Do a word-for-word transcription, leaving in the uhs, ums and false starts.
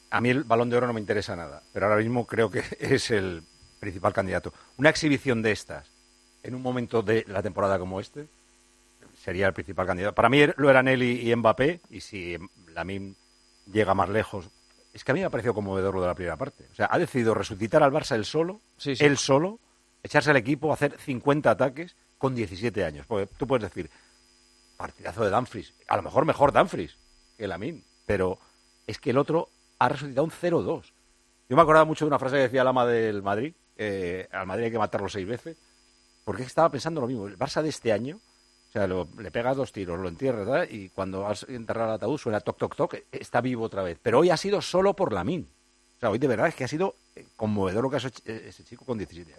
a mí el Balón de Oro no me interesa nada, pero ahora mismo creo que es el principal candidato. Una exhibición de estas, en un momento de la temporada como este, sería el principal candidato. Para mí lo eran él y, y Mbappé, y si Lamine llega más lejos... Es que a mí me ha parecido conmovedor lo de la primera parte. O sea, ha decidido resucitar al Barça él solo, Sí, sí. él solo, echarse al equipo, hacer cincuenta ataques con diecisiete años. Porque tú puedes decir, partidazo de Dumfries, a lo mejor mejor Dumfries que Lamine, pero es que el otro ha resucitado un cero dos. Yo me acordaba mucho de una frase que decía el ama del Madrid, eh, al Madrid hay que matarlo seis veces, porque estaba pensando lo mismo. El Barça de este año, o sea, lo, le pegas dos tiros, lo entierras, ¿verdad? Y cuando has enterrado el ataúd suena toc, toc, toc, está vivo otra vez. Pero hoy ha sido solo por Lamine. O sea, hoy de verdad es que ha sido conmovedor lo que ha hecho ese chico con diecisiete años.